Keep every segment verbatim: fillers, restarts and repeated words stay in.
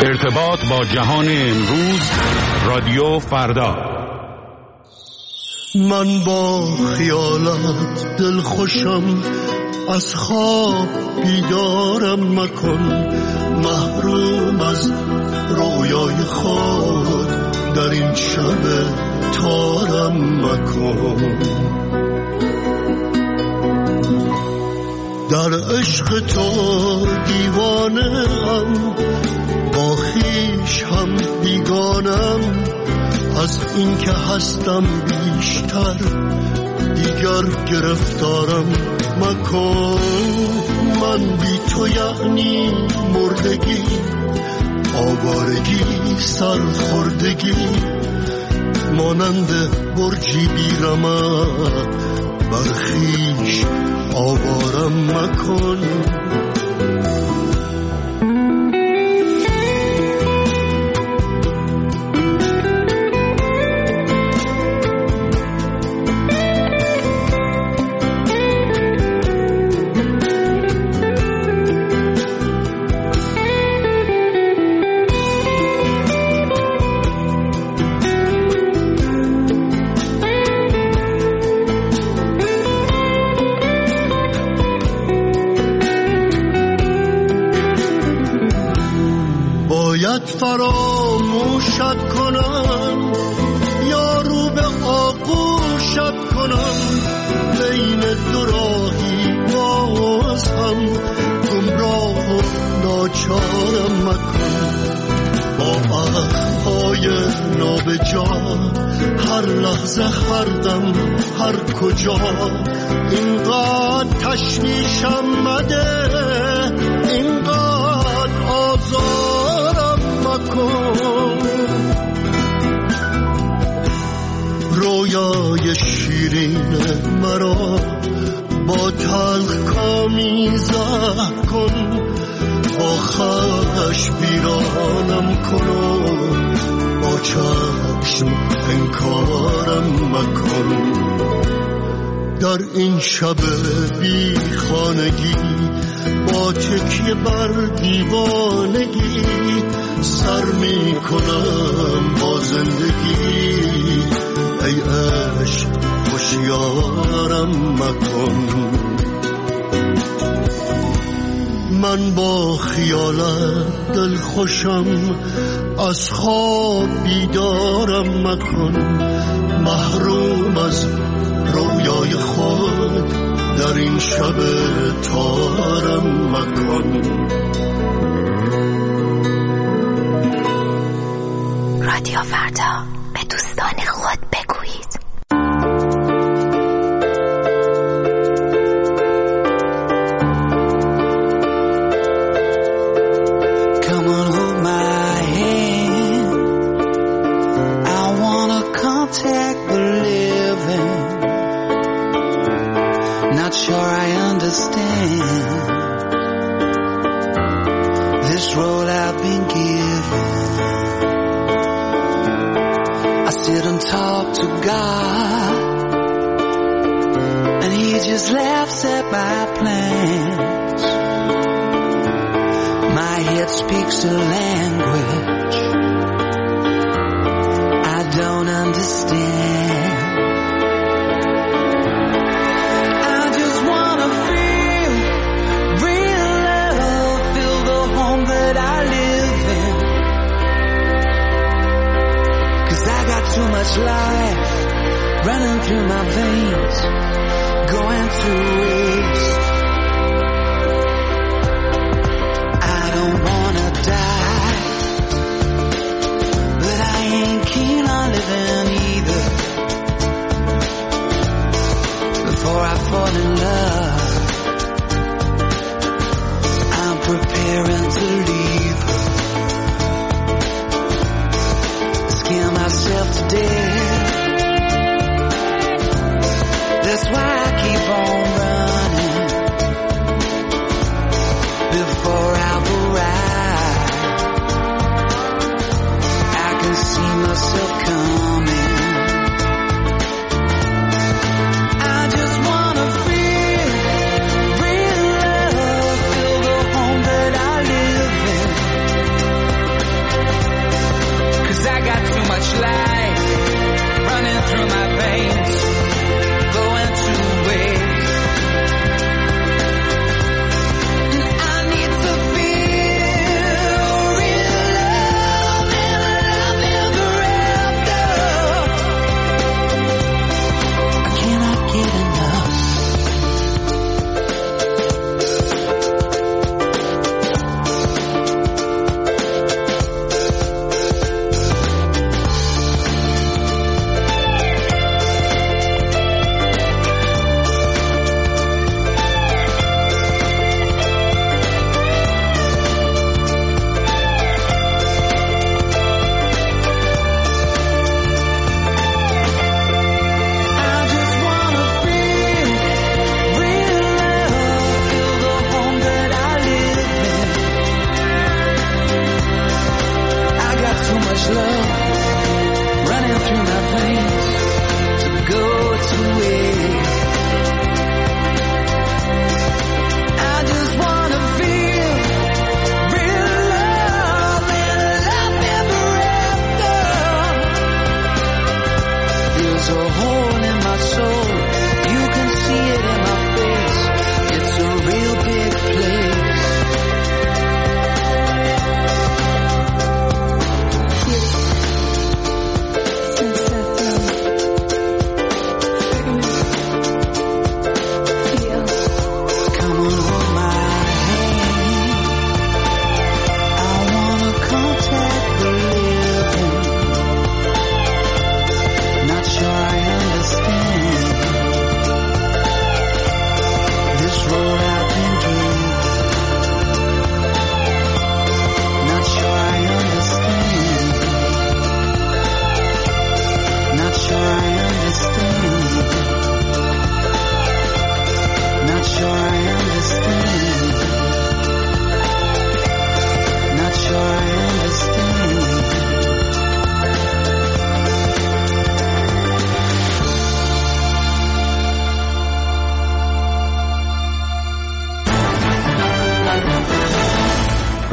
ارتباط با جهان امروز، رادیو فردا. من با خیالت دل خوشم، از خواب بیدارم مکن، محروم از رویای خود در این شب تارم مکن. در عشق تو دیوانه‌ام، با خویش هم بیگانم، از این که هستم بیشتر دیگر گرفتارم مکن. من بی تو یعنی مردگی، آوارگی، سرخوردگی، مانند برجی بیرمق بر خویش آوارم مکن. فراموشت کنم یا رو به آغوشت کنم، بین دو راهی باز هم گمراه و ناچارم مکن. با عهدهای نابجا هر لحظه، هر دم، هر کجا، اینقدر تشویشم مده، اینقدر آزارم مکن. رویای شیرین مرا با تلخ کامی زهر کن، با خش بیرانم کن و با چشم انکارم مکن. در این شب بی خانگی با تکیه بر دیوانگی سر می کنم با زندگی. ای عشق هوشیارم مکن. من با خیالت دل خوشم، از خواب بیدارم مکن، محروم از رویای خود در این شب تارم مکن. رادیو فردا، به دوستان خود بگویید. Sure I understand this role I've been given. I sit and talk to God, and He just laughs at my plans. My head speaks a language I don't understand. Too much life running through my veins, going through waste. I don't wanna die, but I ain't keen on living either. Before I fall in love, I'm preparing to leave her. Scare myself to death. That's why I keep on running before I've arrived. I can see myself coming. I just wanna feel real love, feel the home that I live in.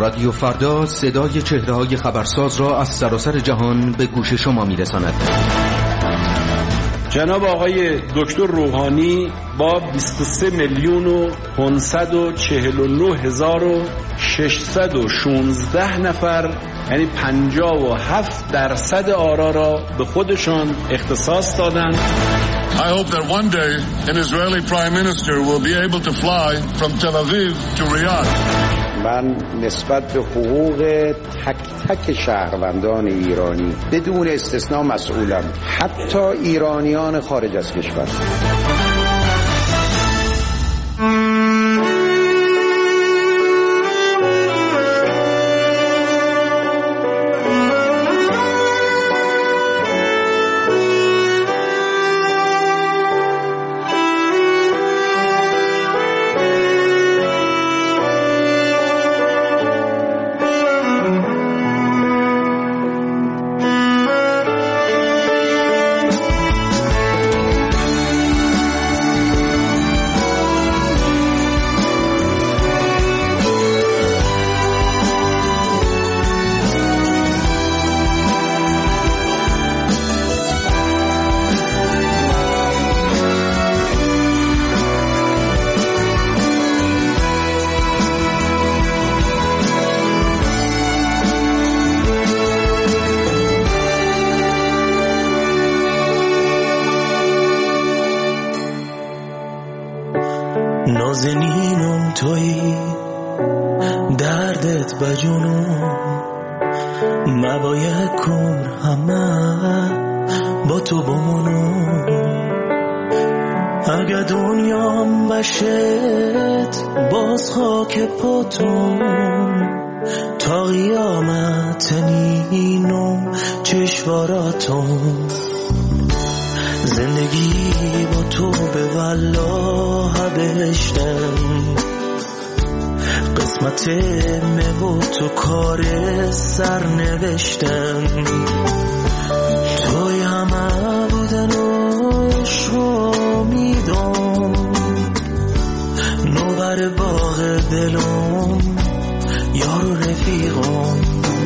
رادیو فردا صدای چهره‌های خبرساز را از سراسر جهان به گوش شما می‌رساند. جناب آقای دکتر روحانی با بیست و سه میلیون و پانصد و چهل و نه هزار و ششصد و شانزده نفر، یعنی پنجاه و هفت درصد آرا را به خودشان اختصاص دادند. I hope that one day an Israeli prime minister will be able to fly from Tel Aviv to Riyadh. من نسبت به حقوق تک تک شهروندان ایرانی بدون استثنا مسئولم، حتی ایرانیان خارج از کشور. نازنینم تویی، دردت بجنون، مباید کن همه با تو بمونم. اگه دنیام بشت باز خاک پاتون، تا قیامت نینم چشواراتون. زندگی با تو به والله بهشتم، قسمت من و تو کار سر نوشتم. توی همه بودن و عشق میدم، نوبر باغ دلم یار و رفیقم.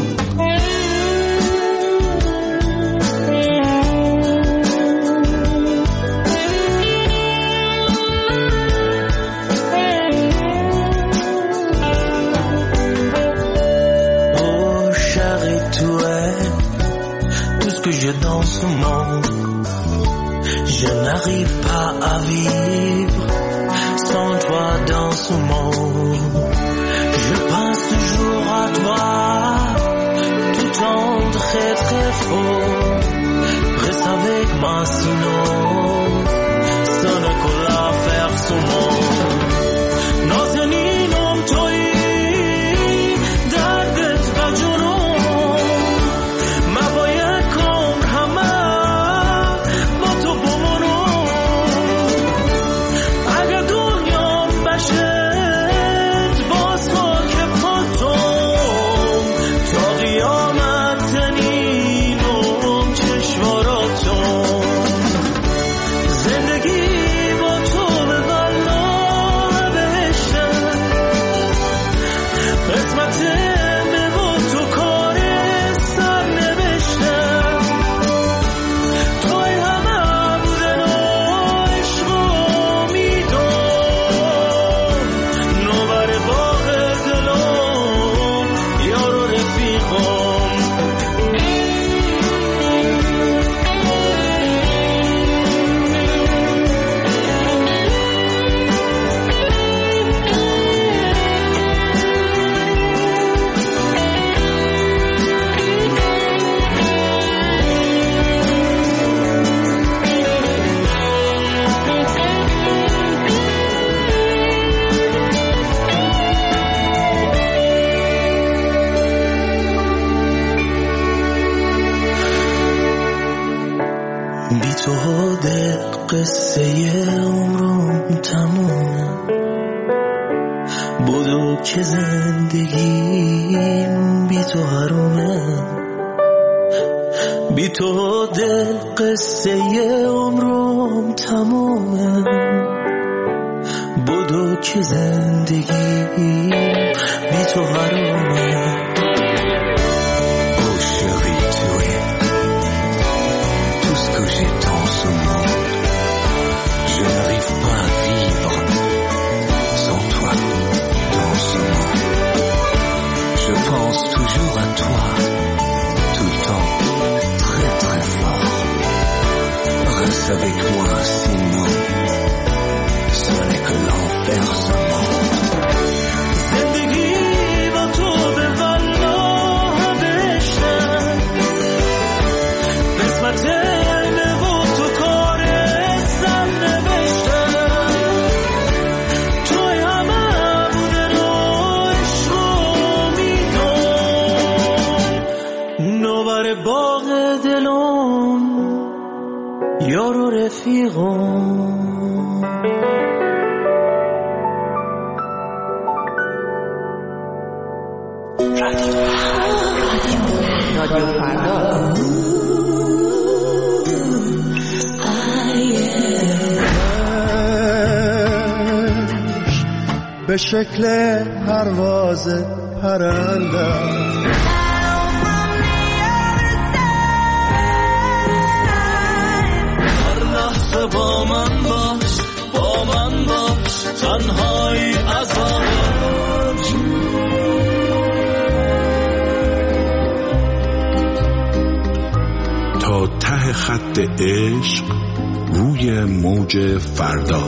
Dans ce monde, je n'arrive pas à vivre sans toi dans ce monde. Je pense toujours à toi, tout en très très fort. Reste avec moi sinon, ça ne colle à faire ce monde. نازنینم تویی، دردت بجنون، مباید کن همه با تو بمونم. اگر دنیام بشت باز خاک پاتم، تا قیامت نینم چشواراتم. زندگی با تو به والله بهشتم، قسمت من با تو کار سر نوشتم. توی همه بودن و عشق میدم، نوبر باغ دلم یار و رفیقم. بی تو دل قصه عمرم تمومه، بدو که زندگیم بی تو حرومه. بی تو دل قصه عمرم تمومه، بدو که زندگیم بی تو حرومه. pense toujours à toi, tout le temps, très très fort. Reste avec moi, sinon ce n'est que l'enfer seulement. زندگی با تو به والا بشتن قسمت علمه و تو کار سم نوشتن توی همه بوده روش رو میدون نوبر باغ دلم یارو رفیقم رادیو فردا به شکل پرواز پرنده هر لحظه با من باش با من باش تنهایی عذابه تا ته خط عشق روی موج فردا.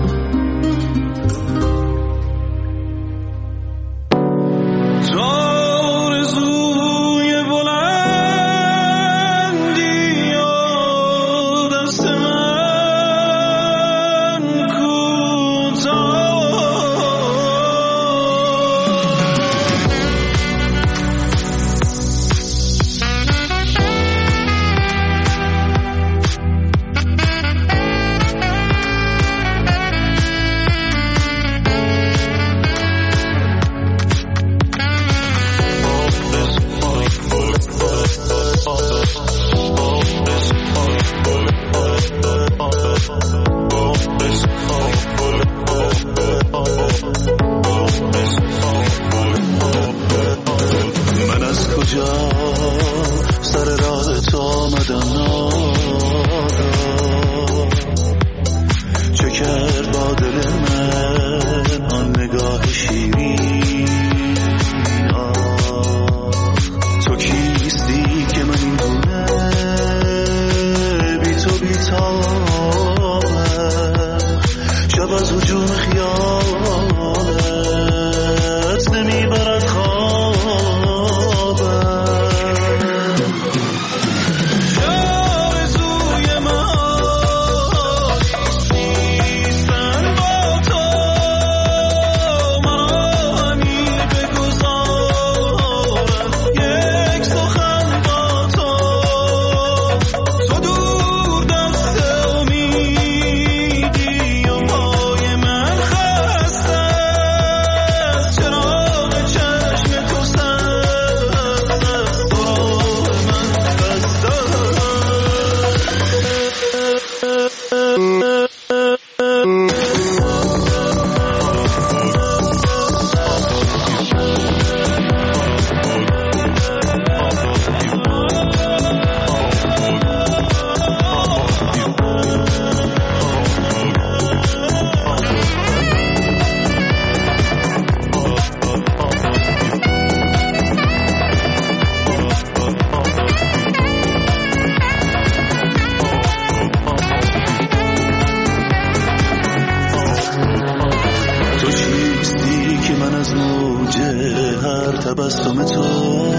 تبسم تو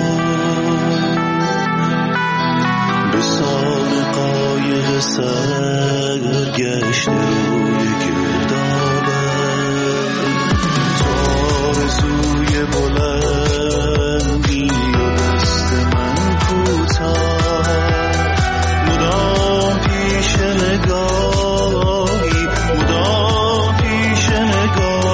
به سان قایق سرگشت روی گردابه تو آرزوی بلندی و دست من کوتاه مدام پیش نگاهی مدام پیش نگاه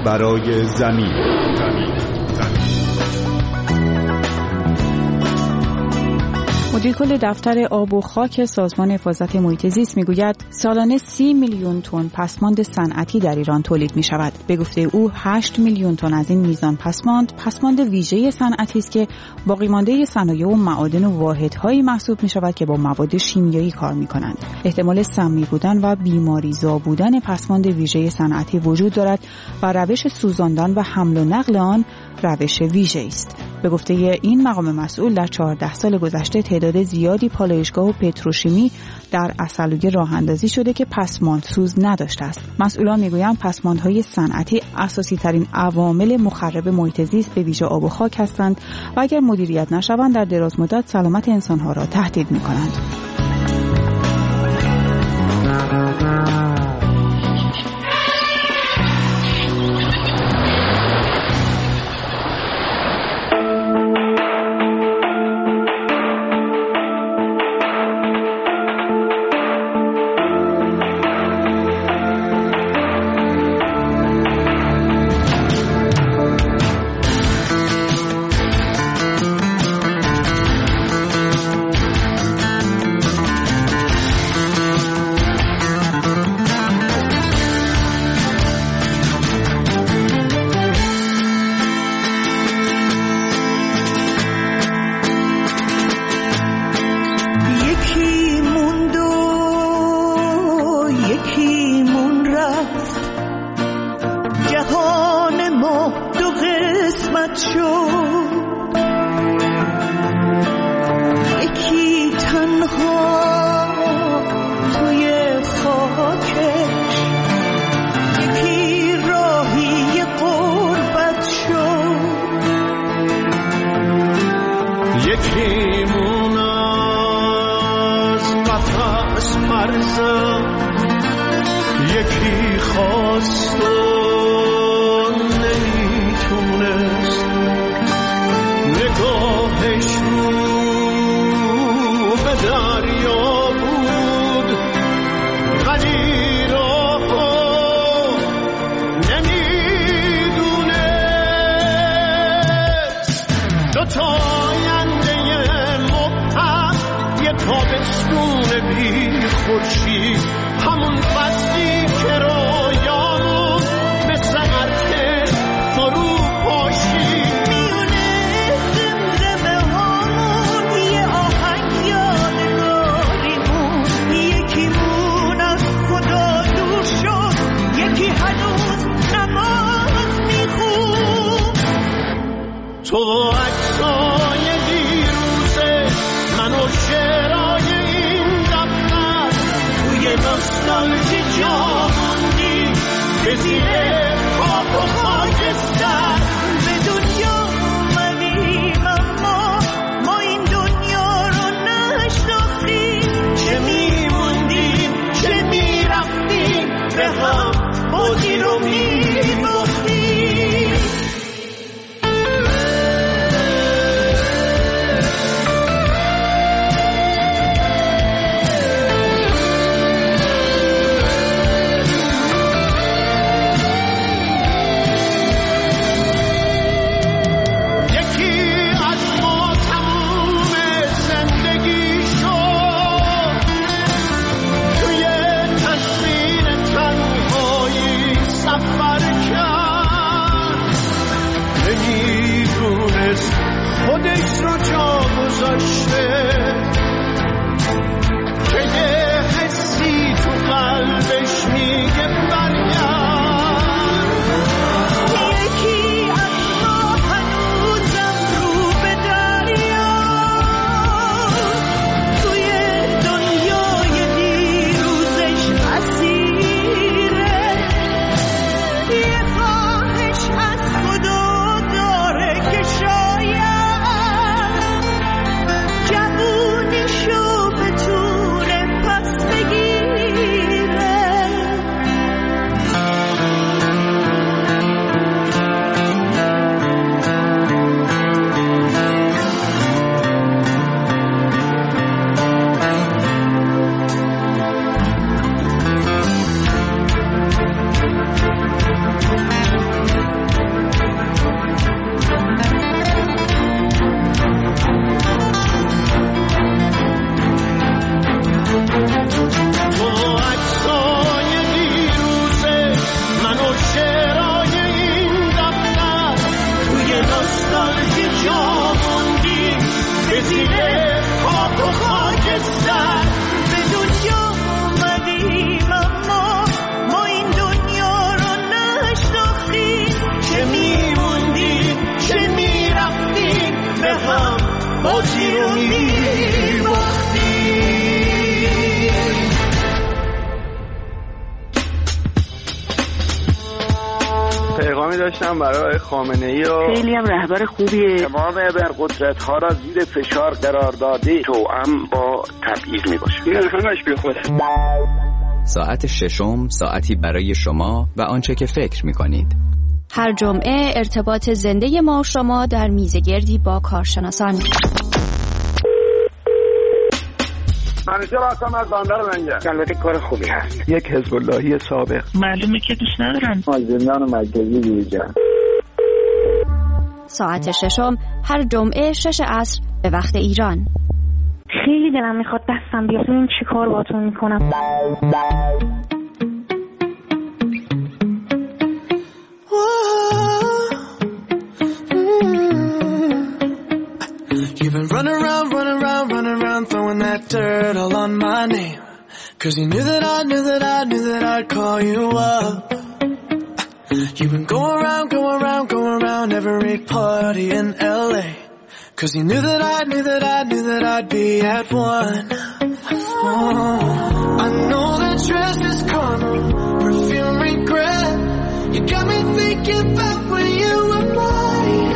برای زمین. مدیر کل دفتر آب و خاک سازمان حفاظت محیط زیست میگوید سالانه سی میلیون تن پسماند صنعتی در ایران تولید می شود. به گفته او هشت میلیون تن از این میزان پسماند پسماند ویژه صنعتی است که باقی مانده صنایع و معادن و واحدهایی محسوب می شود که با مواد شیمیایی کار می کنند. احتمال سمی بودن و بیماریزا بودن پسماند ویژه صنعتی وجود دارد و روش سوزاندن و حمل و نقل آن روش ویژه است. به گفته این مقام مسئول در چهارده سال گذشته تعداد زیادی پالایشگاه و پتروشیمی در عسلویه راه اندازی شده که پسماند سوز نداشته است. مسئولان میگویند پسماندهای صنعتی اساسی ترین عوامل مخرب محیط زیست به ویژه آب و خاک هستند و اگر مدیریت نشوند در دراز مدت سلامت انسانها را تهدید می‌کنند. یکی خواست و نمیتونست نگاهش رو به دریا بود ولی راهو نمیدونست دوتا آینده مبهم یه تابستون بی خورشید همون فصلی که رویامون مثل عرقه فرو پاشید میونه زمزمه هامون یه آهنگ یادگاریمون یکیمون از خدا دور شد یکی هنوز نماز میخون تو عکسای دیروزه من و شعرهای این دفتر توی نوستالژی جا موندی به زیر خاک و خاکستر به دنیا اومدیم اما ما این دنیا رو نشناختیم چه میموندیم چه میرفتیم به هم بودی رو میباختیم. نوستالژی جا موندیم به زیر خاک و خاکستر به دنیا اومدیم اما ما این دنیا رو نشناختیم چه میموندیم چه میرفتیم به هم بازی رو میباختیم. پیغامی داشتم برای خامنه‌ای و خیلی هم رهبر خوبیه. تمام ابرقدرت‌ها را زیر فشار قرار داده توأم با تبعیض میباشه. این همش بی خوده. ساعت ششم ساعتی برای شما و آنچه که فکر میکنید. هر جمعه ارتباط زنده ما و شما در میزگردی با کارشناسان. منیجر آسام از باندر منجر. البته کار خوبی هست. یک حزب اللهی سابق. معلومه که دوست ندارن. از زندان مرکزی بیرون. ساعت ششم هر جمعه شش عصر به وقت ایران. خیلی دلم میخواد دستم بیاد این چی کار باتون میکنم. You've been running around, running around, running around, throwing that dirt all on my name. Cause you knew that I knew that I knew that I'd call you up. You've been going around, going around, going around every party in L A. Cause you knew that I knew that I knew that I'd be at one. Oh, I know that dress is karma, perfume regret. You got me thinking about when you were mine.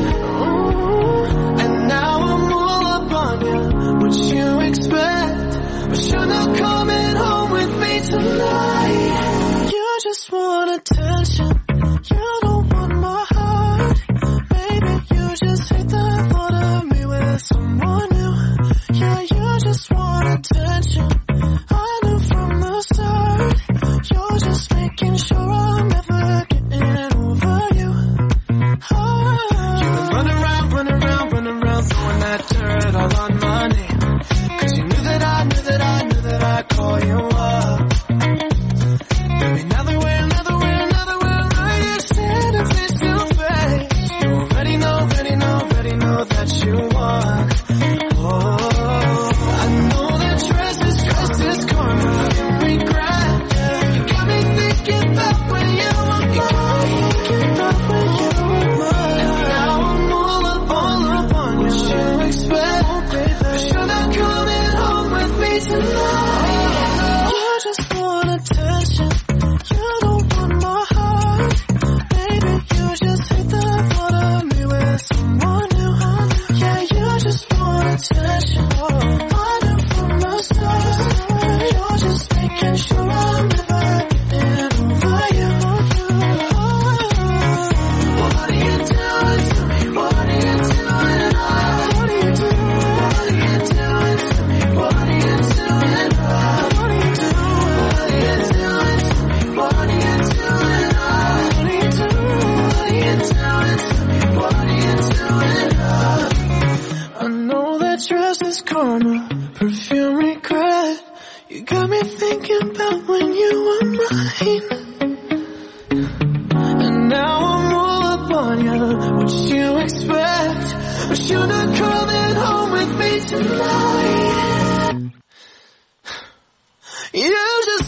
Oh, and now I'm all up on you. What you expect? But you're not coming home with me tonight. You just want attention. You don't want my heart. Baby, you just hate the thought of me with someone new. Yeah, you just want attention. I knew from the start. You're just making sure I'm never getting over you. Oh, you've been running around, running around, running around, throwing that dirt all on my name. Cause you knew that I knew that I knew that I'd call you up. Baby, now that we're, now that we're, now that we're right here standing face to face, you already know, already know, already know that you want. Oh, I know that dress is, dress is karma, regret. You got me thinking about when you were mine. Thinking about when you were mine. And now I'm all up, all up on what you expect. But you're not coming home with me tonight. You just want attention. You don't want my heart. Baby, you just hate the thought of me with someone new. Yeah, you just want attention. I knew from the start. You're just making sure I'm never getting over you. What are you doing to me? What are you doing? What are you doing? What are you doing to me? What are you doing? What are you doing? What are you doing to me? What are you doing? What are you doing? What are you doing to me? What are you doing? I know that dress is karma, perfume regret. You got me thinking about when you were mine. And now I'm all up on you. What you expect? But you're not coming home with me tonight. You just